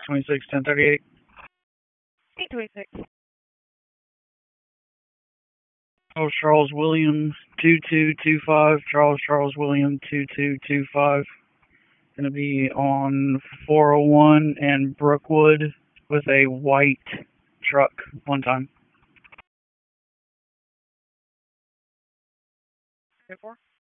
26 1038. 826. Charles William 2225. Charles William 2225. Going to be on 401 and Brookwood with a white truck one time. Good 4.